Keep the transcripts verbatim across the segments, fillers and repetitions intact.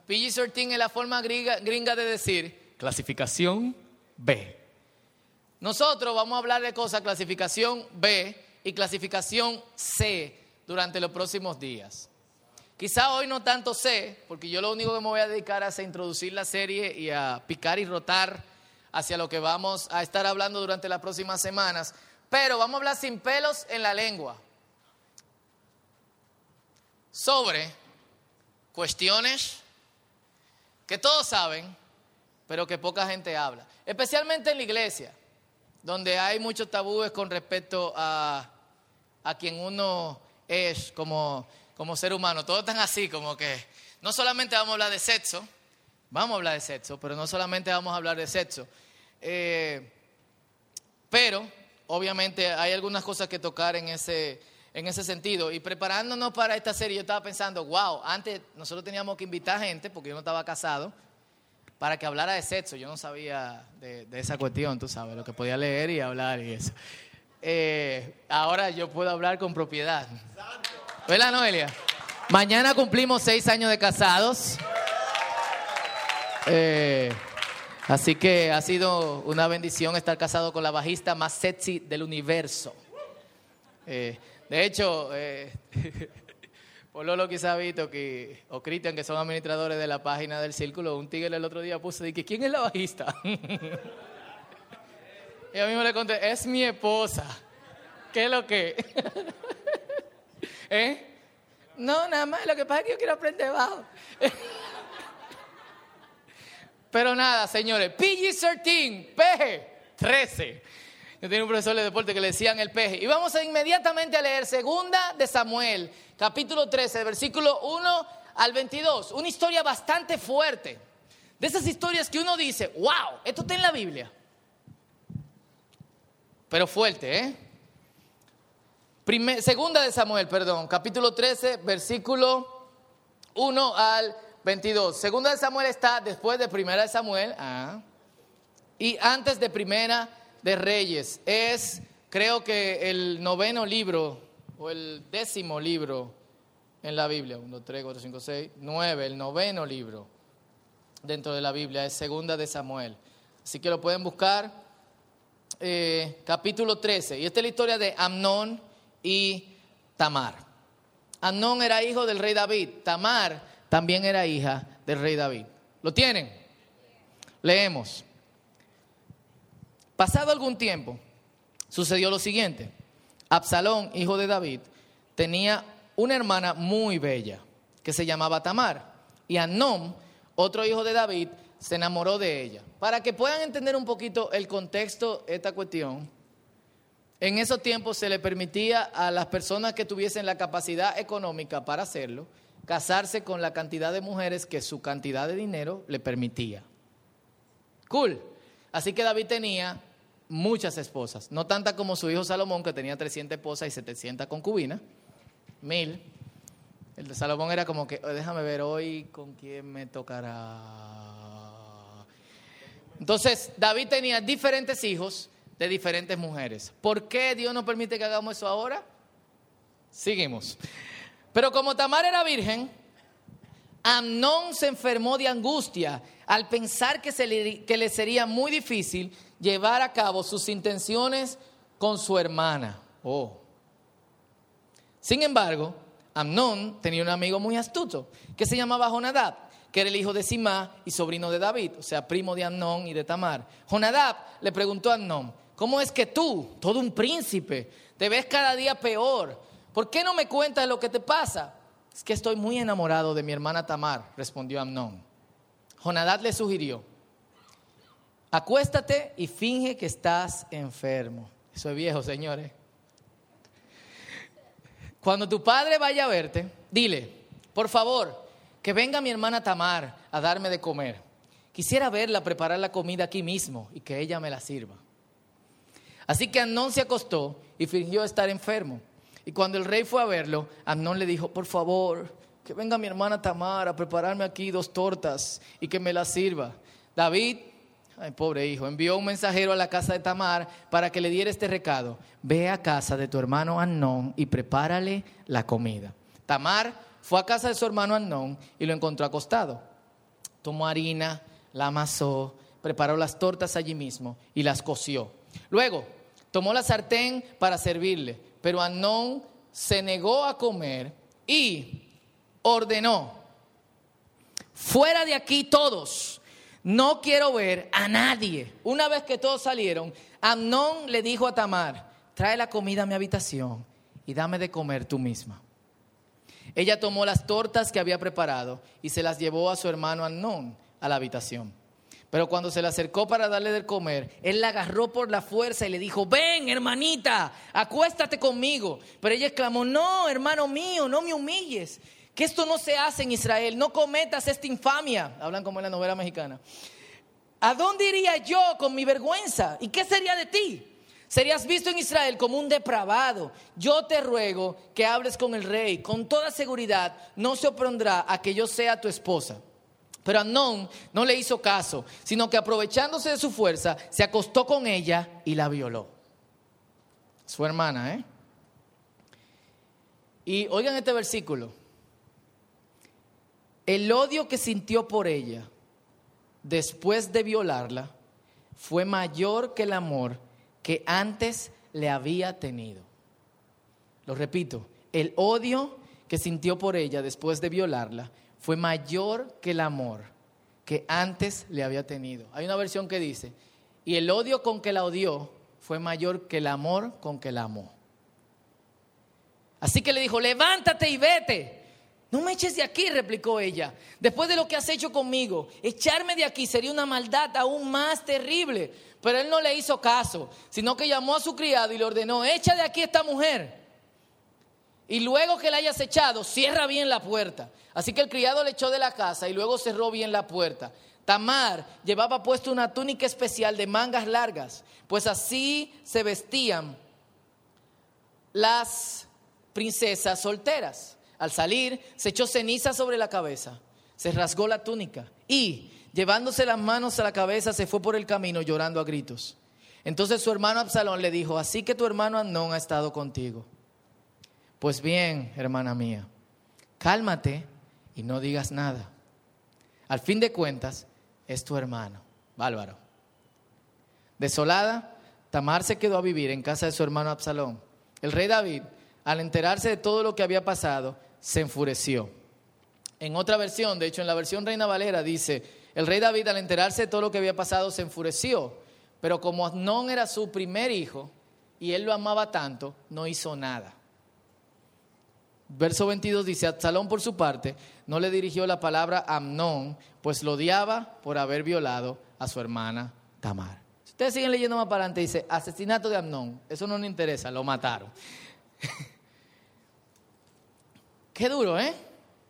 P G trece es la forma gringa, gringa de decir clasificación B. Nosotros vamos a hablar de cosas clasificación B y clasificación C durante los próximos días. Quizá hoy no tanto C, porque yo lo único que me voy a dedicar es a introducir la serie y a picar y rotar hacia lo que vamos a estar hablando durante las próximas semanas. Pero vamos a hablar sin pelos en la lengua sobre cuestiones que todos saben, pero que poca gente habla. Especialmente en la iglesia, donde hay muchos tabúes con respecto a, a quien uno es como... como ser humano. Todos están así, como que no solamente vamos a hablar de sexo, vamos a hablar de sexo, pero no solamente vamos a hablar de sexo. Eh, pero, obviamente, hay algunas cosas que tocar en ese, en ese sentido. Y preparándonos para esta serie, yo estaba pensando, wow, antes nosotros teníamos que invitar gente, porque yo no estaba casado, para que hablara de sexo. Yo no sabía de, de esa cuestión, tú sabes, lo que podía leer y hablar y eso. Eh, ahora yo puedo hablar con propiedad. ¿Verdad, Noelia? Mañana cumplimos seis años de casados. Eh, así que ha sido una bendición estar casado con la bajista más sexy del universo. Eh, de hecho, eh, Pololo quizá ha visto que, o Cristian, que son administradores de la página del Círculo, un tigre el otro día puso, dije, ¿quién es la bajista? Y a mí me le conté, es mi esposa. ¿Qué es lo que? ¿Eh? No, nada más, lo que pasa es que yo quiero aprender bajo. Pero nada, señores, P G trece, P G trece. Yo tenía un profesor de deporte que le decían el P G. Y vamos a inmediatamente a leer Segunda de Samuel, capítulo trece, versículo uno al veintidós. Una historia bastante fuerte. De esas historias que uno dice, wow, esto está en la Biblia. Pero fuerte, ¿eh? Primer, segunda de Samuel, perdón, capítulo trece, versículo uno al veintidós. Segunda de Samuel está después de Primera de Samuel, ah, y antes de Primera de Reyes. Es, creo que el noveno libro, o el décimo libro en la Biblia. Uno, tres, cuatro, cinco, seis, nueve, el noveno libro dentro de la Biblia es Segunda de Samuel. Así que lo pueden buscar, eh, capítulo trece. Y esta es la historia de Amnón y Tamar. Amnón era hijo del rey David. Tamar también era hija del rey David. ¿Lo tienen? Leemos. Pasado algún tiempo, sucedió lo siguiente. Absalón, hijo de David, tenía una hermana muy bella que se llamaba Tamar. Y Amnón, otro hijo de David, se enamoró de ella. Para que puedan entender un poquito el contexto de esta cuestión, en esos tiempos se le permitía a las personas que tuviesen la capacidad económica para hacerlo, casarse con la cantidad de mujeres que su cantidad de dinero le permitía. Cool. Así que David tenía muchas esposas, no tantas como su hijo Salomón, que tenía trescientas esposas y setecientas concubinas, mil. El de Salomón era como que, déjame ver hoy con quién me tocará. Entonces, David tenía diferentes hijos de diferentes mujeres. ¿Por qué Dios nos permite que hagamos eso ahora? Seguimos. Pero como Tamar era virgen, Amnón se enfermó de angustia al pensar que, se le, que le sería muy difícil llevar a cabo sus intenciones con su hermana. Oh. Sin embargo, Amnón tenía un amigo muy astuto que se llamaba Jonadab, que era el hijo de Simá y sobrino de David, o sea, primo de Amnón y de Tamar. Jonadab le preguntó a Amnón, ¿cómo es que tú, todo un príncipe, te ves cada día peor? ¿Por qué no me cuentas lo que te pasa? Es que estoy muy enamorado de mi hermana Tamar, respondió Amnón. Jonadab le sugirió, acuéstate y finge que estás enfermo. Eso es viejo, señores. Cuando tu padre vaya a verte, dile, por favor, que venga mi hermana Tamar a darme de comer. Quisiera verla preparar la comida aquí mismo y que ella me la sirva. Así que Amnón se acostó y fingió estar enfermo. Y cuando el rey fue a verlo, Amnón le dijo, por favor, que venga mi hermana Tamar a prepararme aquí dos tortas y que me las sirva. David, ay, pobre hijo, envió un mensajero a la casa de Tamar para que le diera este recado. Ve a casa de tu hermano Amnón y prepárale la comida. Tamar fue a casa de su hermano Amnón y lo encontró acostado. tomó harina, la amasó, preparó las tortas allí mismo y las coció. Luego tomó la sartén para servirle, pero Amnón se negó a comer y ordenó: fuera de aquí todos, no quiero ver a nadie. Una vez que todos salieron, Amnón le dijo a Tamar: trae la comida a mi habitación y dame de comer tú misma. Ella tomó las tortas que había preparado y se las llevó a su hermano Amnón a la habitación. Pero cuando se le acercó para darle de comer, él la agarró por la fuerza y le dijo: ven, hermanita, acuéstate conmigo. Pero ella exclamó: no, hermano mío, no me humilles, que esto no se hace en Israel, no cometas esta infamia. Hablan como en la novela mexicana. ¿A dónde iría yo con mi vergüenza? ¿Y qué sería de ti? Serías visto en Israel como un depravado. Yo te ruego que hables con el rey. Con toda seguridad no se opondrá a que yo sea tu esposa. Pero Amnón no le hizo caso, sino que aprovechándose de su fuerza, se acostó con ella y la violó. Su hermana, ¿eh? Y oigan este versículo. El odio que sintió por ella después de violarla fue mayor que el amor que antes le había tenido. Lo repito, el odio que sintió por ella después de violarla fue mayor que el amor que antes le había tenido. Hay una versión que dice: y el odio con que la odió fue mayor que el amor con que la amó. Así que le dijo: levántate y vete. No me eches de aquí, replicó ella. Después de lo que has hecho conmigo, echarme de aquí sería una maldad aún más terrible. Pero él no le hizo caso, sino que llamó a su criado y le ordenó: echa de aquí a esta mujer. Y luego que la hayas echado, cierra bien la puerta. Así que el criado le echó de la casa y luego cerró bien la puerta. Tamar llevaba puesto una túnica especial de mangas largas, pues así se vestían las princesas solteras. Al salir, se echó ceniza sobre la cabeza, se rasgó la túnica y, llevándose las manos a la cabeza, se fue por el camino llorando a gritos. Entonces su hermano Absalón le dijo: así que tu hermano Amnón ha estado contigo. Pues bien, hermana mía, cálmate y no digas nada. Al fin de cuentas, es tu hermano. Bárbaro. Desolada, Tamar se quedó a vivir en casa de su hermano Absalón. El rey David, al enterarse de todo lo que había pasado, se enfureció. En otra versión, de hecho en la versión Reina Valera dice: el rey David, al enterarse de todo lo que había pasado, se enfureció. Pero como Amnón era su primer hijo y él lo amaba tanto, no hizo nada. Verso veintidós dice: Absalón por su parte no le dirigió la palabra a Amnón, pues lo odiaba por haber violado a su hermana Tamar. Si ustedes siguen leyendo más para adelante, dice: asesinato de Amnón. Eso no nos interesa, lo mataron. Qué duro, ¿eh?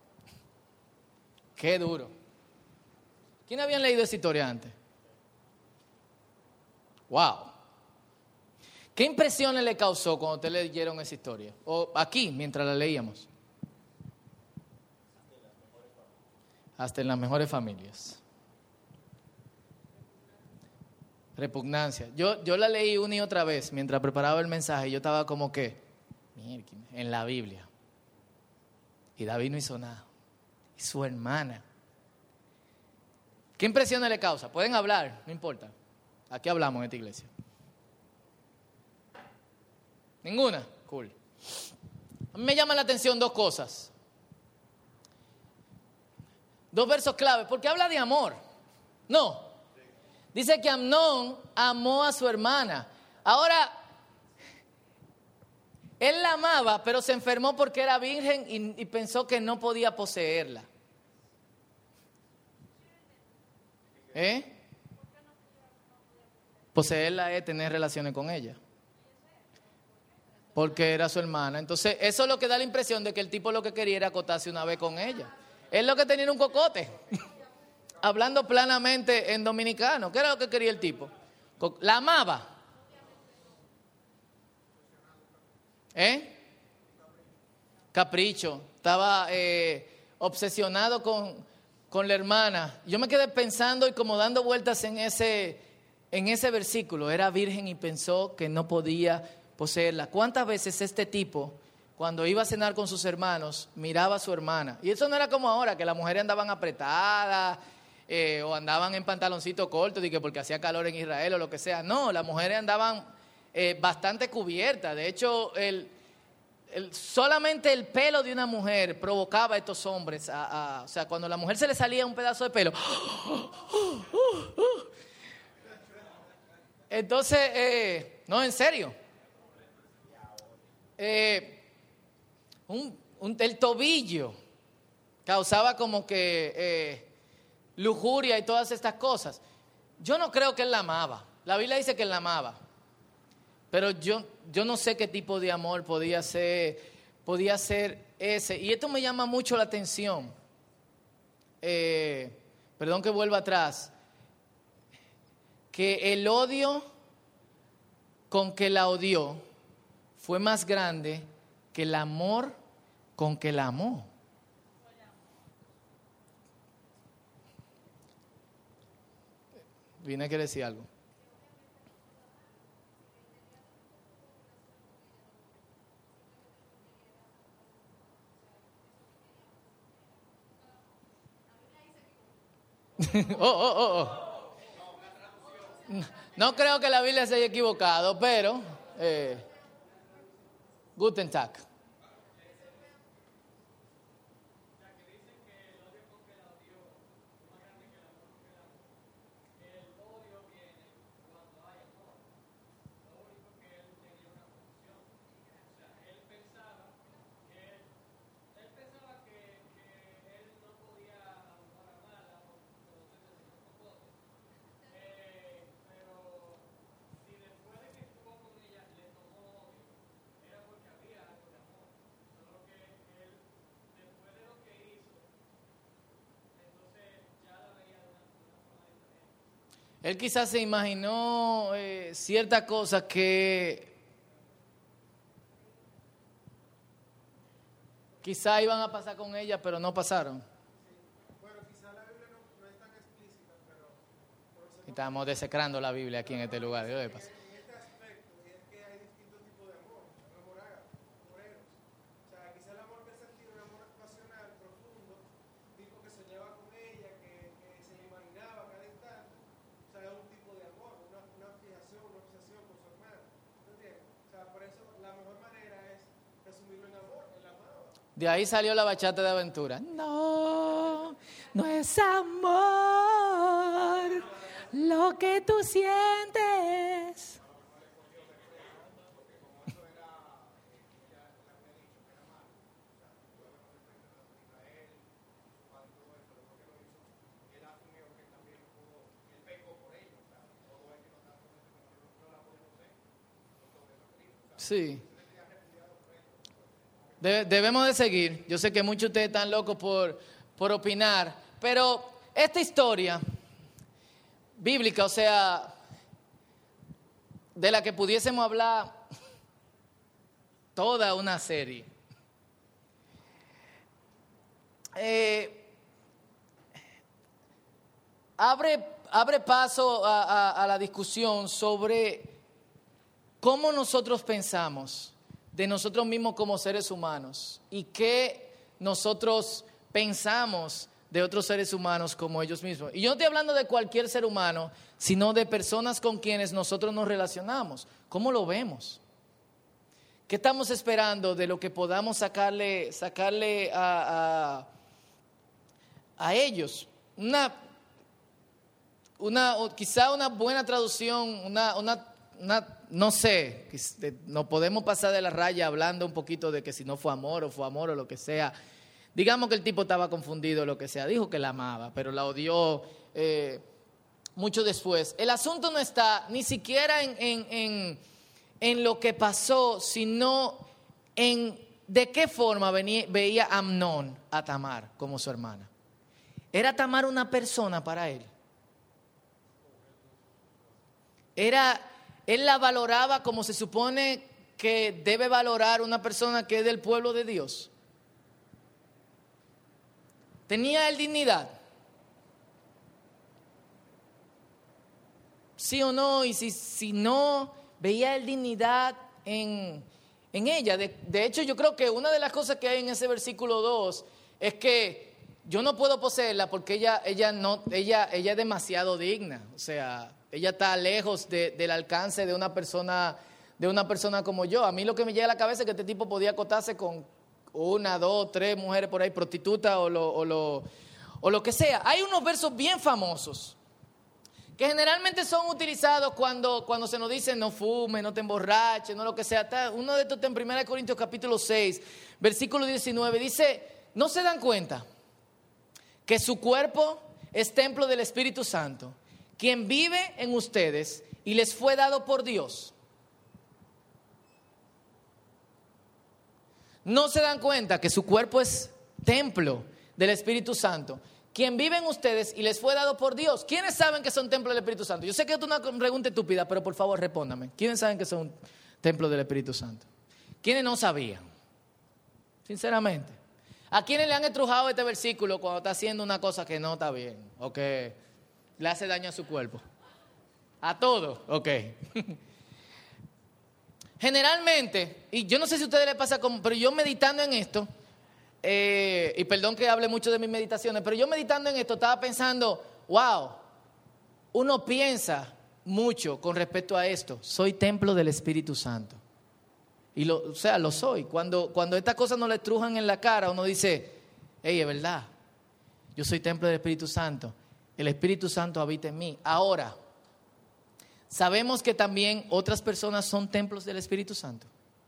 Qué duro. ¿Quién habían leído esa historia antes? Wow. ¿Qué impresiones le causó cuando ustedes leyeron esa historia? O aquí, mientras la leíamos. Hasta en las mejores familias. Repugnancia. Yo, yo la leí una y otra vez mientras preparaba el mensaje y yo estaba como que, en la Biblia. Y David no hizo nada. Y su hermana. ¿Qué impresiones le causa? Pueden hablar, no importa. Aquí hablamos en esta iglesia. ¿Ninguna? Cool. A mí me llaman la atención dos cosas. Dos versos clave, porque habla de amor. No. Dice que Amnón amó a su hermana. Ahora, él la amaba, pero se enfermó porque era virgen y, y pensó que no podía poseerla. ¿Eh? Poseerla es tener relaciones con ella. Porque era su hermana. Entonces, eso es lo que da la impresión de que el tipo lo que quería era acotarse una vez con ella. Él lo que tenía era un cocote. Hablando planamente en dominicano. ¿Qué era lo que quería el tipo? La amaba. ¿Eh? Capricho. Estaba eh, obsesionado con, con la hermana. Yo me quedé pensando y como dando vueltas en ese, en ese versículo. Era virgen y pensó que no podía poseerla. ¿Cuántas veces este tipo, cuando iba a cenar con sus hermanos, miraba a su hermana? Y eso no era como ahora, que las mujeres andaban apretadas eh, o andaban en pantaloncito corto, de que porque hacía calor en Israel o lo que sea. No, las mujeres andaban eh, bastante cubiertas. De hecho, el, el, solamente el pelo de una mujer provocaba a estos hombres. A, a, o sea, cuando a la mujer se le salía un pedazo de pelo. Entonces, eh, no, en serio. Eh, un, un, el tobillo causaba como que eh, lujuria y todas estas cosas. Yo no creo que él la amaba. La Biblia dice que él la amaba. Pero yo, yo no sé qué tipo de amor podía ser, podía ser ese. Y esto me llama mucho la atención. Eh, perdón que vuelva atrás. Que el odio con que la odió fue más grande que el amor con que la amó. Vine a querer decir algo. oh, oh, oh, oh. No creo que la Biblia se haya equivocado, pero eh, Guten Tag. Él quizás se imaginó eh, ciertas cosas que quizás iban a pasar con ella, pero no pasaron. Bueno, quizás la Biblia no, no es tan explícita, pero... Estamos desecrando la Biblia aquí en este lugar. ¿Qué le pasa? En este aspecto, y es que hay distintos tipos de amor, amor ágape, amor eros. O sea, quizás el amor que él sentía era un amor pasional, profundo, tipo que soñaba con ella, que, que se le imaginaba cada instante. O sea, es un tipo de amor, una, una fijación, una obsesión con su hermano. ¿Entiendes? O sea, por eso la mejor manera es resumirlo en amor, él la amaba. De ahí salió la bachata de aventura. No, no es amor lo que tú sientes. Sí. De, debemos de seguir. Yo sé que muchos de ustedes están locos por, por opinar, pero esta historia bíblica, o sea, de la que pudiésemos hablar toda una serie, eh, abre, abre paso a, a, a la discusión sobre cómo nosotros pensamos de nosotros mismos como seres humanos y qué nosotros pensamos de otros seres humanos como ellos mismos. Y yo no estoy hablando de cualquier ser humano, sino de personas con quienes nosotros nos relacionamos. ¿Cómo lo vemos? ¿Qué estamos esperando de lo que podamos sacarle, sacarle a, a, a ellos? Una, una, quizá una buena traducción, una, una, una no sé, nos podemos pasar de la raya hablando un poquito de que si no fue amor o fue amor o lo que sea. Digamos que el tipo estaba confundido o lo que sea, dijo que la amaba, pero la odió eh, mucho después. El asunto no está ni siquiera en, en, en, en lo que pasó, sino en de qué forma venía, veía Amnón a Tamar como su hermana. ¿Era Tamar una persona para él? Era... Él la valoraba como se supone que debe valorar una persona que es del pueblo de Dios. ¿Tenía él dignidad? ¿Sí o no? Y si, si no, ¿veía él dignidad en, en ella? De, de hecho, yo creo que una de las cosas que hay en ese versículo dos es que yo no puedo poseerla porque ella, ella, no, ella, ella es demasiado digna. O sea, ella está lejos de, del alcance de una persona, de una persona como yo. A mí lo que me llega a la cabeza es que este tipo podía acotarse con una, dos, tres mujeres por ahí, prostitutas o lo, o lo, o lo que sea. Hay unos versos bien famosos que generalmente son utilizados cuando, cuando se nos dice no fumes, no te emborraches, no lo que sea. Uno de estos está en primera Corintios capítulo seis, versículo diecinueve, dice, ¿no se dan cuenta que su cuerpo es templo del Espíritu Santo, quien vive en ustedes y les fue dado por Dios? ¿No se dan cuenta que su cuerpo es templo del Espíritu Santo, quien vive en ustedes y les fue dado por Dios? ¿Quiénes saben que son templo del Espíritu Santo? Yo sé que es una pregunta estúpida, pero por favor respóndame. ¿Quiénes saben que son templo del Espíritu Santo? ¿Quiénes no sabían? Sinceramente. ¿A quiénes le han estrujado este versículo cuando está haciendo una cosa que no está bien o que le hace daño a su cuerpo? ¿A todos? Ok. Generalmente, y yo no sé si a ustedes les pasa como, pero yo meditando en esto, Eh, y perdón que hable mucho de mis meditaciones, pero yo meditando en esto estaba pensando, wow, uno piensa mucho con respecto a esto. Soy templo del Espíritu Santo. Y lo, o sea, lo soy. Cuando, cuando estas cosas nos le estrujan en la cara, uno dice, hey, es verdad, yo soy templo del Espíritu Santo. El Espíritu Santo habita en mí. Ahora, sabemos que también otras personas son templos del Espíritu Santo.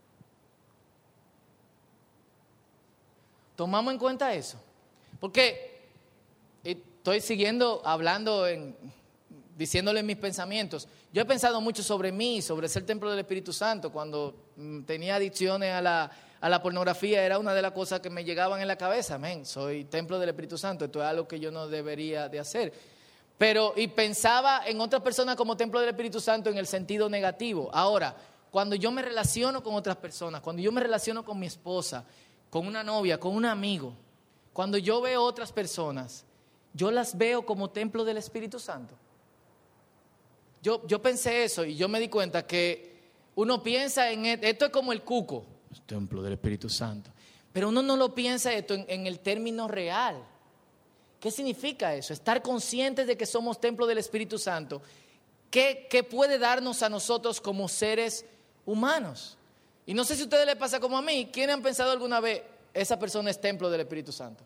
¿Tomamos en cuenta eso? Porque estoy siguiendo hablando, en, diciéndole mis pensamientos. Yo he pensado mucho sobre mí, sobre ser templo del Espíritu Santo. Cuando mm, tenía adicciones a la, a la pornografía, era una de las cosas que me llegaban en la cabeza. Amén, soy templo del Espíritu Santo, esto es algo que yo no debería de hacer. Pero, y pensaba en otras personas como templo del Espíritu Santo en el sentido negativo. Ahora, cuando yo me relaciono con otras personas, cuando yo me relaciono con mi esposa, con una novia, con un amigo, cuando yo veo otras personas, yo las veo como templo del Espíritu Santo. Yo, yo pensé eso y yo me di cuenta que uno piensa en esto, esto es como el cuco, el templo del Espíritu Santo, pero uno no lo piensa esto en, en el término real. ¿Qué significa eso? Estar conscientes de que somos templo del Espíritu Santo. ¿Qué, qué puede darnos a nosotros como seres humanos? Y no sé si a ustedes les pasa como a mí. ¿Quiénes han pensado alguna vez, esa persona es templo del Espíritu Santo?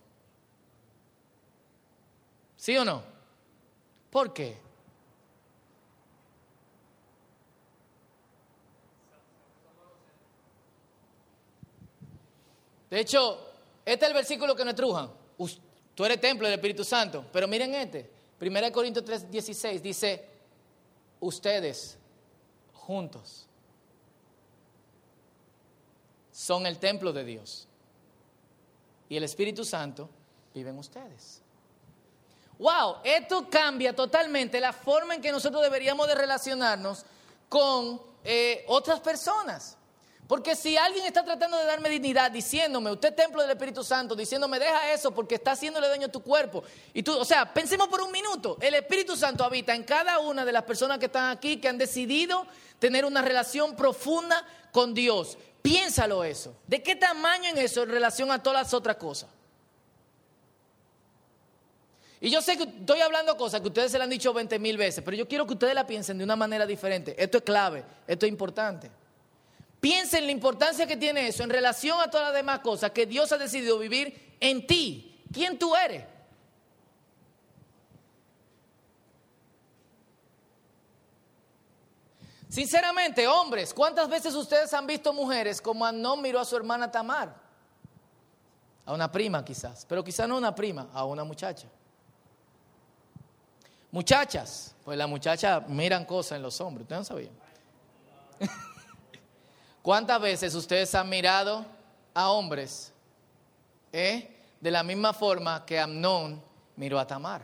¿Sí o no? ¿Por qué? De hecho, este es el versículo que nos estrujan. Tú eres templo del Espíritu Santo. Pero miren este. primera Corintios tres dieciséis dice, ustedes juntos son el templo de Dios y el Espíritu Santo vive en ustedes. Wow, esto cambia totalmente la forma en que nosotros deberíamos de relacionarnos con eh, otras personas. Porque si alguien está tratando de darme dignidad diciéndome, usted es templo del Espíritu Santo, diciéndome, deja eso porque está haciéndole daño a tu cuerpo. Y tú, o sea, pensemos por un minuto, el Espíritu Santo habita en cada una de las personas que están aquí, que han decidido tener una relación profunda con Dios. Piénsalo eso. ¿De qué tamaño en eso en relación a todas las otras cosas? Y yo sé que estoy hablando cosas que ustedes se le han dicho veinte mil veces, pero yo quiero que ustedes la piensen de una manera diferente. Esto es clave, esto es importante. Piensen en la importancia que tiene eso en relación a todas las demás cosas que Dios ha decidido vivir en ti. ¿Quién tú eres? Sinceramente, hombres, ¿cuántas veces ustedes han visto mujeres como Amnón miró a su hermana Tamar? A una prima quizás, pero quizás no a una prima, a una muchacha. Muchachas, pues las muchachas miran cosas en los hombres, ¿ustedes no sabían? ¿Cuántas veces ustedes han mirado a hombres eh, de la misma forma que Amnón miró a Tamar?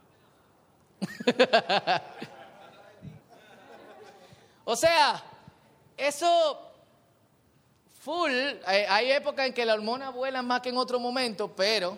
O sea, eso full, hay, hay épocas en que la hormona vuela más que en otro momento, pero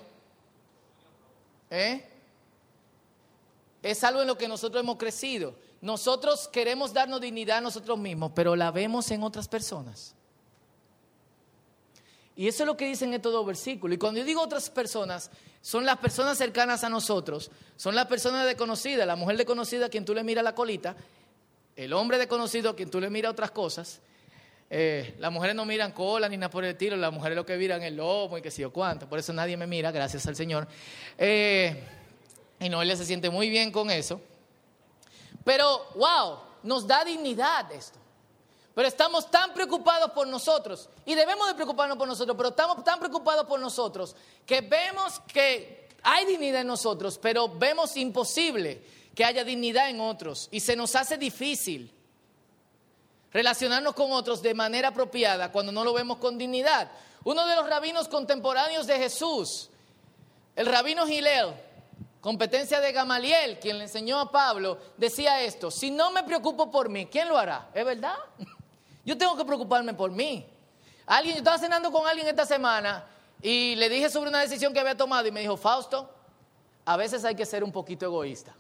¿eh? es algo en lo que nosotros hemos crecido. Nosotros queremos darnos dignidad a nosotros mismos, pero la vemos en otras personas. Y eso es lo que dicen estos dos versículos. Y cuando yo digo otras personas, son las personas cercanas a nosotros, son las personas desconocidas, la mujer desconocida a quien tú le miras la colita, el hombre desconocido a quien tú le miras otras cosas. Eh, las mujeres no miran cola ni nada por el estilo, las mujeres lo que miran es el lomo y qué sé yo cuánto. Por eso nadie me mira, gracias al Señor. Eh, y Noelia se siente muy bien con eso. Pero, wow, nos da dignidad esto. Pero estamos tan preocupados por nosotros, y debemos de preocuparnos por nosotros, pero estamos tan preocupados por nosotros que vemos que hay dignidad en nosotros, pero vemos imposible que haya dignidad en otros. Y se nos hace difícil relacionarnos con otros de manera apropiada cuando no lo vemos con dignidad. Uno de los rabinos contemporáneos de Jesús, el rabino Hillel, competencia de Gamaliel, quien le enseñó a Pablo, decía esto: si no me preocupo por mí, ¿quién lo hará? ¿Es verdad? Yo tengo que preocuparme por mí. Alguien, yo estaba cenando con alguien esta semana y le dije sobre una decisión que había tomado y me dijo: Fausto, a veces hay que ser un poquito egoísta.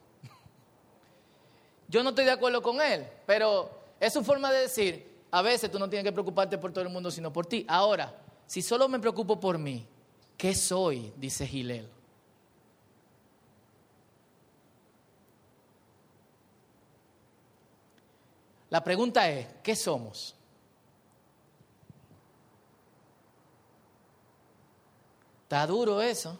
Yo no estoy de acuerdo con él, pero es su forma de decir: a veces tú no tienes que preocuparte por todo el mundo, sino por ti. Ahora, si solo me preocupo por mí, ¿qué soy?, dice Hillel. La pregunta es, ¿qué somos? Está duro eso.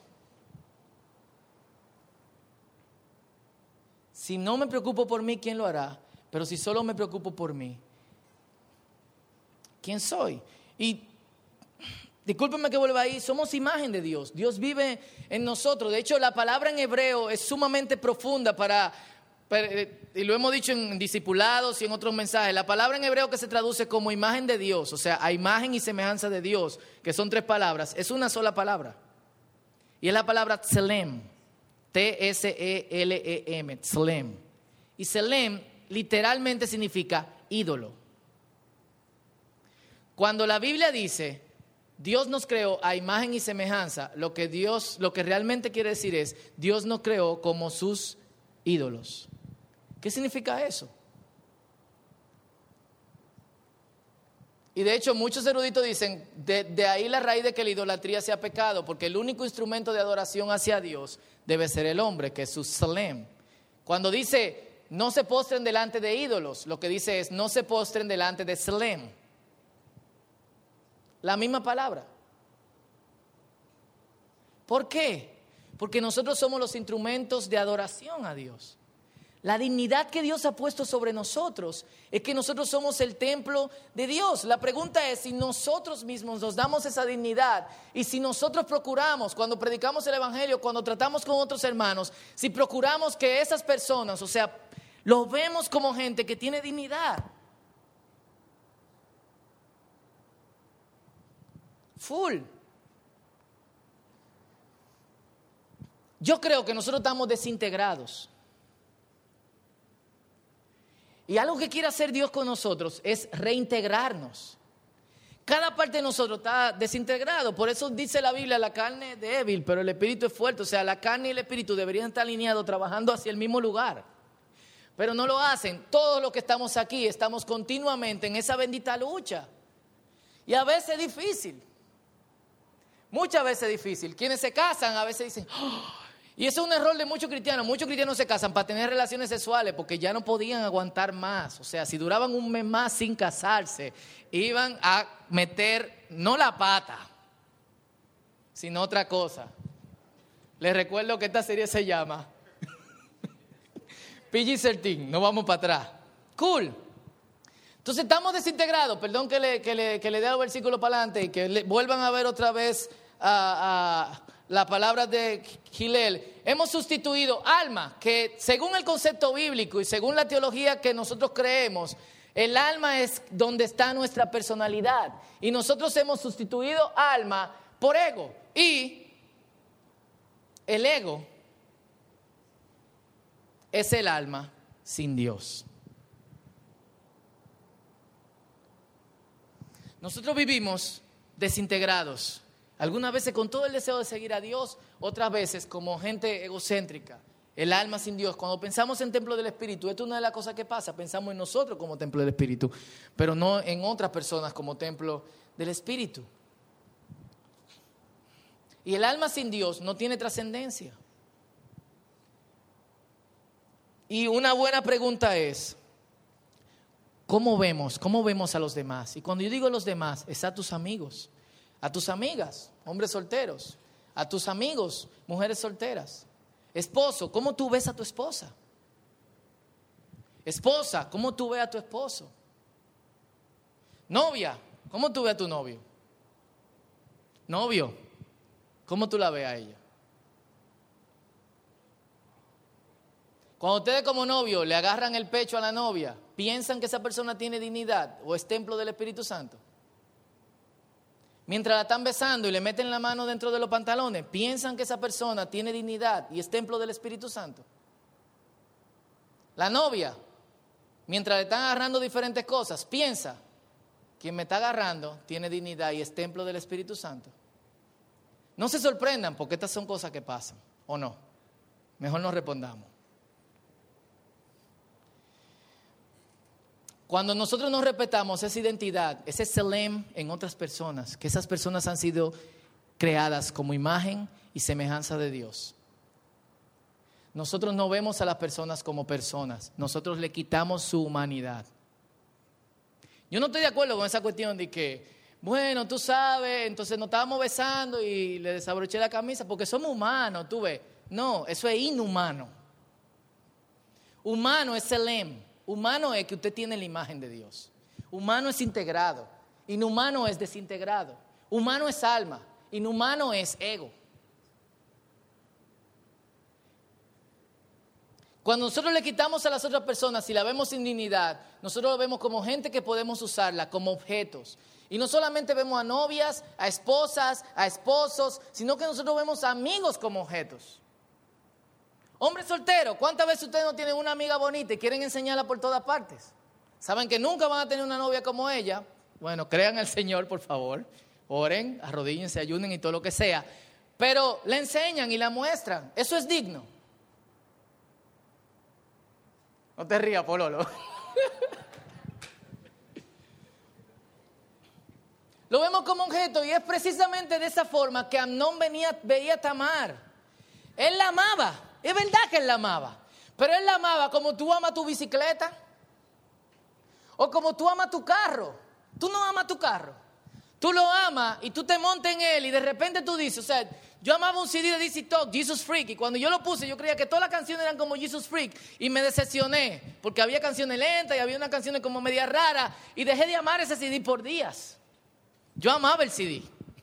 Si no me preocupo por mí, ¿quién lo hará? Pero si solo me preocupo por mí, ¿quién soy? Y discúlpenme que vuelva ahí, somos imagen de Dios. Dios vive en nosotros. De hecho, la palabra en hebreo es sumamente profunda para... y lo hemos dicho en discipulados y en otros mensajes. La palabra en hebreo que se traduce como imagen de Dios, o sea, a imagen y semejanza de Dios, que son tres palabras, es una sola palabra. Y es la palabra tselem, T S E L E M, tselem. Y tselem literalmente significa ídolo. Cuando la Biblia dice Dios nos creó a imagen y semejanza, lo que Dios, lo que realmente quiere decir es Dios nos creó como sus ídolos. ¿Qué significa eso? Y de hecho muchos eruditos dicen, de, de ahí la raíz de que la idolatría sea pecado, porque el único instrumento de adoración hacia Dios debe ser el hombre, que es su tselem. Cuando dice, no se postren delante de ídolos, lo que dice es, no se postren delante de tselem. La misma palabra. ¿Por qué? Porque nosotros somos los instrumentos de adoración a Dios. La dignidad que Dios ha puesto sobre nosotros es que nosotros somos el templo de Dios. La pregunta es si nosotros mismos nos damos esa dignidad y si nosotros procuramos, cuando predicamos el evangelio, cuando tratamos con otros hermanos, si procuramos que esas personas, o sea, lo vemos como gente que tiene dignidad. Full. Yo creo que nosotros estamos desintegrados. Y algo que quiere hacer Dios con nosotros es reintegrarnos. Cada parte de nosotros está desintegrado. Por eso dice la Biblia, la carne es débil, pero el espíritu es fuerte. O sea, la carne y el espíritu deberían estar alineados, trabajando hacia el mismo lugar. Pero no lo hacen. Todos los que estamos aquí estamos continuamente en esa bendita lucha. Y a veces es difícil. Muchas veces es difícil. Quienes se casan a veces dicen... Oh, y eso es un error de muchos cristianos. Muchos cristianos se casan para tener relaciones sexuales porque ya no podían aguantar más. O sea, si duraban un mes más sin casarse, iban a meter, no la pata, sino otra cosa. Les recuerdo que esta serie se llama P G trece, no vamos para atrás. Cool. Entonces estamos desintegrados. Perdón que le, que le, que le dé el versículo para adelante y que le, vuelvan a ver otra vez a... a la palabra de Hillel. Hemos sustituido alma, que según el concepto bíblico y según la teología que nosotros creemos, el alma es donde está nuestra personalidad. Y nosotros hemos sustituido alma por ego. Y el ego es el alma sin Dios. Nosotros vivimos desintegrados. Algunas veces con todo el deseo de seguir a Dios, otras veces como gente egocéntrica, el alma sin Dios. Cuando pensamos en templo del Espíritu, esto es una de las cosas que pasa, pensamos en nosotros como templo del Espíritu, pero no en otras personas como templo del Espíritu. Y el alma sin Dios no tiene trascendencia. Y una buena pregunta es, ¿cómo vemos? ¿Cómo vemos a los demás? Y cuando yo digo los demás, es a tus amigos, a tus amigas, hombres solteros, a tus amigos, mujeres solteras. Esposo, ¿cómo tú ves a tu esposa? Esposa, ¿cómo tú ves a tu esposo? Novia, ¿cómo tú ves a tu novio? Novio, ¿cómo tú la ves a ella? Cuando ustedes como novio le agarran el pecho a la novia, ¿piensan que esa persona tiene dignidad o es templo del Espíritu Santo? Mientras la están besando y le meten la mano dentro de los pantalones, ¿piensan que esa persona tiene dignidad y es templo del Espíritu Santo? La novia, mientras le están agarrando diferentes cosas, piensa, quien me está agarrando tiene dignidad y es templo del Espíritu Santo. No se sorprendan porque estas son cosas que pasan, ¿o no? Mejor no respondamos. Cuando nosotros nos respetamos esa identidad, ese selem en otras personas, que esas personas han sido creadas como imagen y semejanza de Dios. Nosotros no vemos a las personas como personas, nosotros le quitamos su humanidad. Yo no estoy de acuerdo con esa cuestión de que, bueno, tú sabes, entonces nos estábamos besando y le desabroché la camisa porque somos humanos, tú ves. No, eso es inhumano. Humano es selem. Humano es que usted tiene la imagen de Dios. Humano es integrado. Inhumano es desintegrado. Humano es alma. Inhumano es ego. Cuando nosotros le quitamos a las otras personas y la vemos sin dignidad, nosotros lo vemos como gente que podemos usarla como objetos. Y no solamente vemos a novias, a esposas, a esposos, sino que nosotros vemos a amigos como objetos. Hombre soltero, ¿cuántas veces ustedes no tienen una amiga bonita y quieren enseñarla por todas partes? ¿Saben que nunca van a tener una novia como ella? Bueno, crean al Señor, por favor. Oren, arrodíllense, ayunen y todo lo que sea. Pero la enseñan y la muestran. Eso es digno. No te rías, Pololo. Lo vemos como objeto y es precisamente de esa forma que Amnón venía, veía a Tamar. Él la amaba. Es verdad que él la amaba, pero él la amaba como tú amas tu bicicleta o como tú amas tu carro. Tú no amas tu carro. Tú lo amas y tú te montas en él y de repente tú dices, o sea, yo amaba un C D de D C Talk, Jesus Freak, y cuando yo lo puse yo creía que todas las canciones eran como Jesus Freak y me decepcioné porque había canciones lentas y había unas canciones como media raras y dejé de amar ese C D por días. Yo amaba el C D.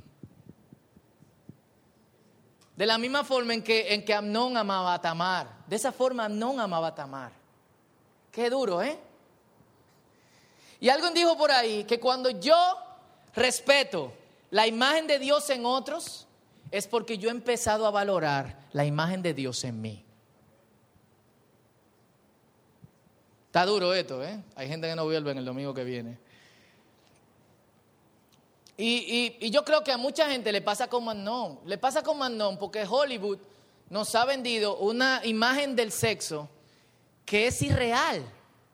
De la misma forma en que, en que Amnón amaba a Tamar. De esa forma Amnón amaba a Tamar. Qué duro, ¿eh? Y alguien dijo por ahí que cuando yo respeto la imagen de Dios en otros, es porque yo he empezado a valorar la imagen de Dios en mí. Está duro esto, ¿eh? Hay gente que no vuelve en el domingo que viene. Y, y, y yo creo que a mucha gente le pasa con Amnón. Le pasa con Amnón porque Hollywood nos ha vendido una imagen del sexo que es irreal.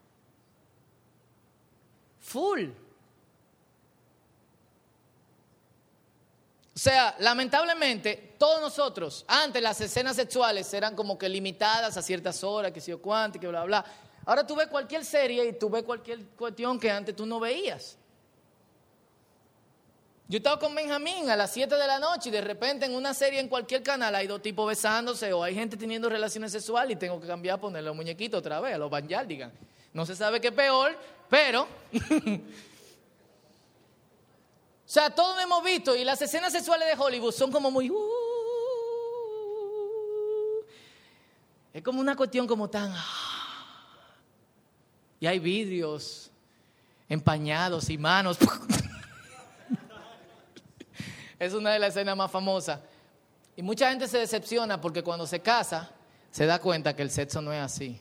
Full. O sea, lamentablemente, todos nosotros, antes las escenas sexuales eran como que limitadas a ciertas horas, que si yo cuánto, que bla, bla. Ahora tú ves cualquier serie y tú ves cualquier cuestión que antes tú no veías. Yo estaba con Benjamín a las siete de la noche y de repente en una serie en cualquier canal hay dos tipos besándose o hay gente teniendo relaciones sexuales y tengo que cambiar a ponerle los muñequitos otra vez, a los Van Yardigan. No se sabe qué es peor, pero... O sea, todos lo hemos visto y las escenas sexuales de Hollywood son como muy... Uh, es como una cuestión como tan... Y hay vidrios empañados y manos... Es una de las escenas más famosas. Y mucha gente se decepciona porque cuando se casa, se da cuenta que el sexo no es así.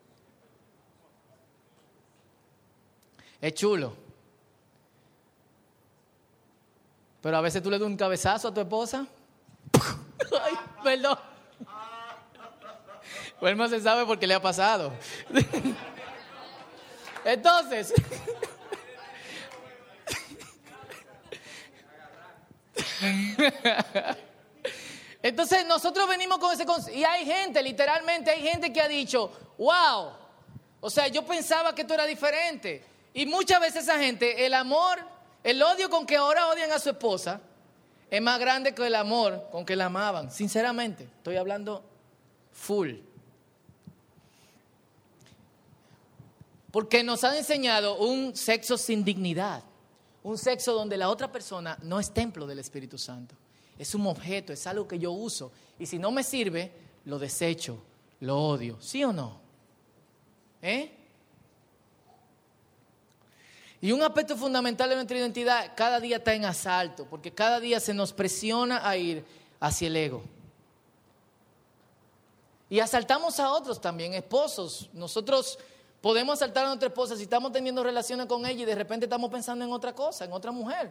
Es chulo. Pero a veces tú le das un cabezazo a tu esposa. Ay, perdón. Wilma se sabe porque le ha pasado. Entonces... Entonces nosotros venimos con ese concepto. Y hay gente, literalmente hay gente que ha dicho, wow, o sea, yo pensaba que esto era diferente. Y muchas veces esa gente, el amor, el odio con que ahora odian a su esposa, es más grande que el amor con que la amaban. Sinceramente, estoy hablando full. Porque nos han enseñado un sexo sin dignidad. Un sexo donde la otra persona no es templo del Espíritu Santo. Es un objeto, es algo que yo uso. Y si no me sirve, lo desecho, lo odio. ¿Sí o no? ¿Eh? Y un aspecto fundamental de nuestra identidad cada día está en asalto, porque cada día se nos presiona a ir hacia el ego. Y asaltamos a otros también, esposos. Nosotros podemos asaltar a nuestra esposa si estamos teniendo relaciones con ella y de repente estamos pensando en otra cosa, en otra mujer.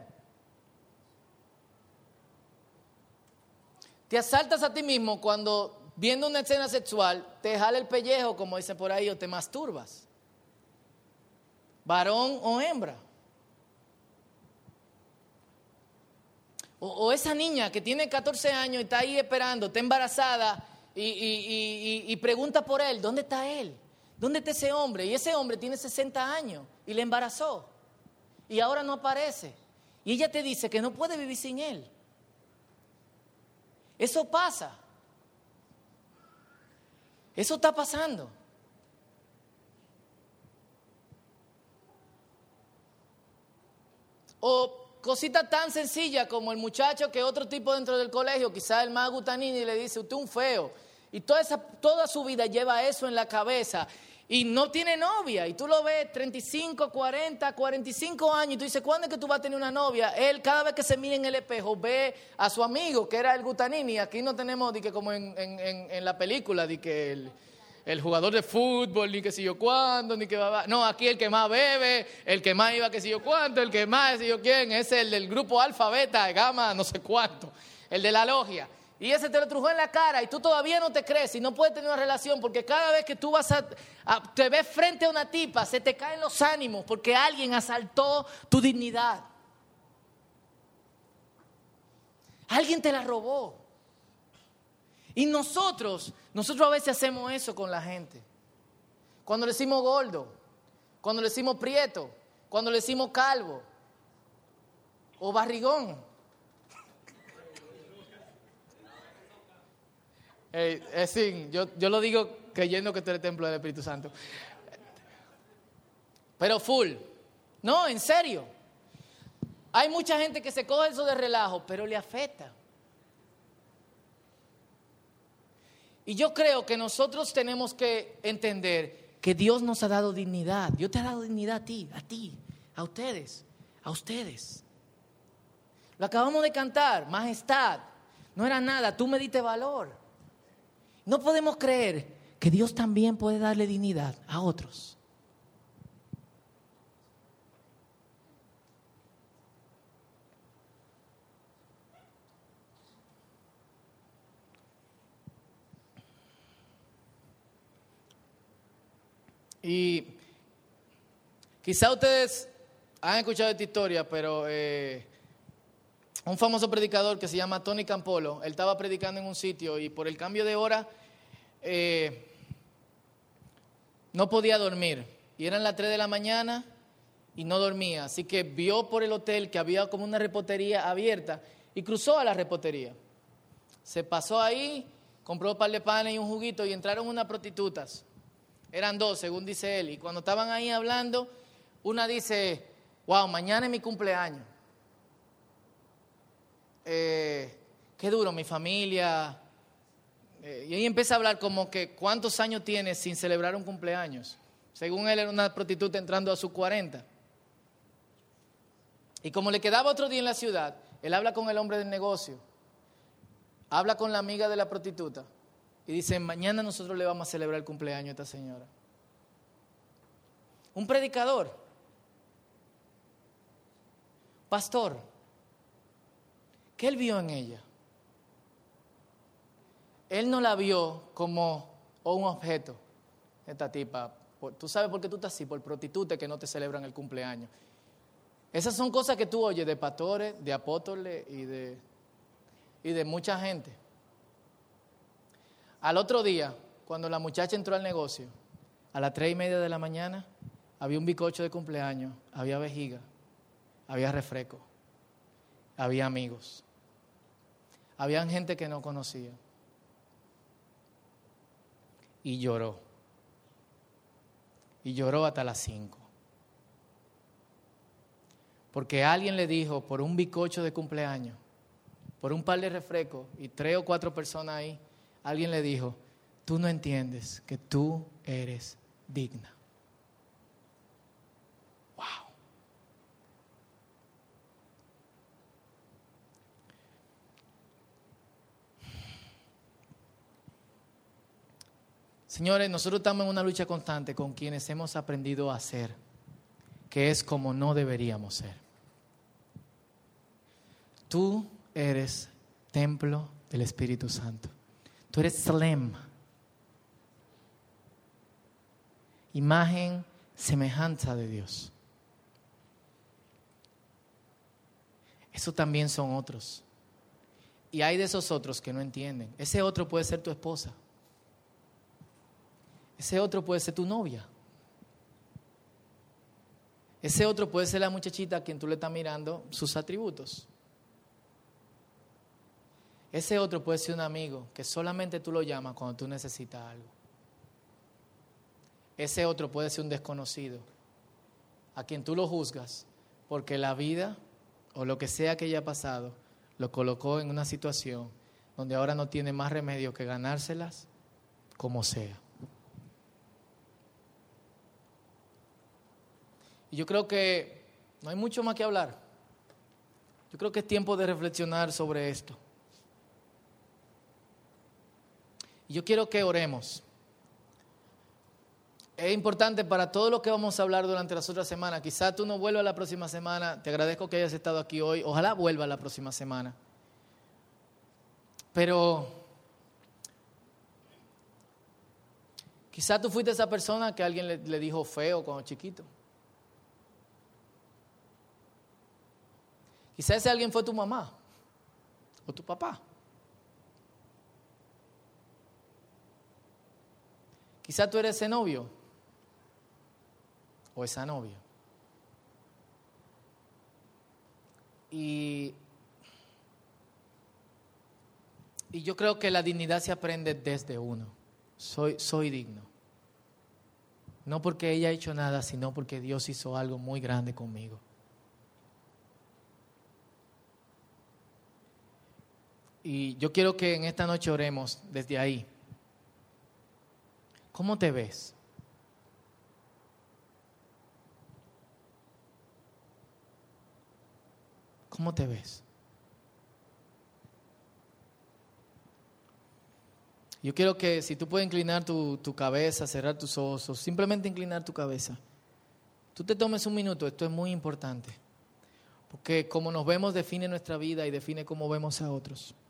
Te asaltas a ti mismo cuando viendo una escena sexual te jala el pellejo, como dicen por ahí, o te masturbas. Varón o hembra. O, o esa niña que tiene catorce años y está ahí esperando, está embarazada y, y, y, y pregunta por él, ¿dónde está él? ¿Dónde está ese hombre? Y ese hombre tiene sesenta años y le embarazó y ahora no aparece. Y ella te dice que no puede vivir sin él. Eso pasa. Eso está pasando. O cositas tan sencillas como el muchacho que otro tipo dentro del colegio, quizás el más gutanini, le dice, usted es un feo. Y toda, esa, toda su vida lleva eso en la cabeza. Y no tiene novia. Y tú lo ves treinta y cinco, cuarenta, cuarenta y cinco años. Y tú dices, ¿cuándo es que tú vas a tener una novia? Él cada vez que se mira en el espejo ve a su amigo, que era el gutanini. Aquí no tenemos, di que como en, en, en, en la película, di que el... el jugador de fútbol, ni que sé yo cuándo, ni que va, no, aquí el que más bebe, el que más iba que sé yo cuánto, el que más sé yo quién, es el del grupo alfa, beta, gamma, no sé cuánto, el de la logia. Y ese te lo trujó en la cara y tú todavía no te crees y no puedes tener una relación porque cada vez que tú vas a, a te ves frente a una tipa, se te caen los ánimos porque alguien asaltó tu dignidad. Alguien te la robó. Y nosotros, nosotros a veces hacemos eso con la gente. Cuando le decimos gordo, cuando le decimos prieto, cuando le decimos calvo o barrigón. Hey, es decir, yo, yo lo digo creyendo que tú eres templo del Espíritu Santo. Pero full. No, en serio. Hay mucha gente que se coge eso de relajo, pero le afecta. Y yo creo que nosotros tenemos que entender que Dios nos ha dado dignidad. Dios te ha dado dignidad a ti, a ti, a ustedes, a ustedes. Lo acabamos de cantar, majestad. No era nada, tú me diste valor. No podemos creer que Dios también puede darle dignidad a otros. Y quizá ustedes han escuchado esta historia, pero eh, un famoso predicador que se llama Tony Campolo, él estaba predicando en un sitio y por el cambio de hora eh, no podía dormir. Y eran las tres de la mañana y no dormía. Así que vio por el hotel que había como una repostería abierta y cruzó a la repostería. Se pasó ahí, compró un par de panes y un juguito y entraron unas prostitutas. Eran dos, según dice él. Y cuando estaban ahí hablando, una dice, wow, mañana es mi cumpleaños. Eh, qué duro, mi familia. Eh, y ahí empieza a hablar como que cuántos años tiene sin celebrar un cumpleaños. Según él era una prostituta entrando a sus cuarenta. Y como le quedaba otro día en la ciudad, él habla con el hombre del negocio. Habla con la amiga de la prostituta. Y dice, mañana nosotros le vamos a celebrar el cumpleaños a esta señora. Un predicador. Pastor. ¿Qué él vio en ella? Él no la vio como un objeto. Esta tipa, tú sabes por qué tú estás así, por prostitutas que no te celebran el cumpleaños. Esas son cosas que tú oyes de pastores, de apóstoles y de, y de mucha gente. Al otro día, cuando la muchacha entró al negocio, a las tres y media de la mañana, había un bizcocho de cumpleaños, había vejiga, había refresco, había amigos, había gente que no conocía. Y lloró. Y lloró hasta las cinco. Porque alguien le dijo, por un bizcocho de cumpleaños, por un par de refrescos y tres o cuatro personas ahí, alguien le dijo, tú no entiendes que tú eres digna. Wow. Señores, nosotros estamos en una lucha constante con quienes hemos aprendido a ser, que es como no deberíamos ser. Tú eres templo del Espíritu Santo. Tú eres Salem, imagen, semejanza de Dios. Eso también son otros. Y hay de esos otros que no entienden. Ese otro puede ser tu esposa. Ese otro puede ser tu novia. Ese otro puede ser la muchachita a quien tú le estás mirando sus atributos. Ese otro puede ser un amigo que solamente tú lo llamas cuando tú necesitas algo. Ese otro puede ser un desconocido a quien tú lo juzgas porque la vida o lo que sea que haya pasado lo colocó en una situación donde ahora no tiene más remedio que ganárselas como sea. Y yo creo que no hay mucho más que hablar. Yo creo que es tiempo de reflexionar sobre esto. Y yo quiero que oremos. Es importante para todo lo que vamos a hablar durante las otras semanas. Quizás tú no vuelvas la próxima semana. Te agradezco que hayas estado aquí hoy. Ojalá vuelva la próxima semana. Pero quizás tú fuiste esa persona que alguien le, le dijo feo cuando chiquito. Quizás ese alguien fue tu mamá o tu papá. Quizás tú eres ese novio o esa novia. Y, y yo creo que la dignidad se aprende desde uno. Soy, soy digno. No porque ella ha hecho nada, sino porque Dios hizo algo muy grande conmigo. Y yo quiero que en esta noche oremos desde ahí. ¿Cómo te ves? ¿Cómo te ves? Yo quiero que si tú puedes inclinar tu, tu cabeza, cerrar tus ojos, o simplemente inclinar tu cabeza, tú te tomes un minuto. Esto es muy importante, porque como nos vemos define nuestra vida y define cómo vemos a otros.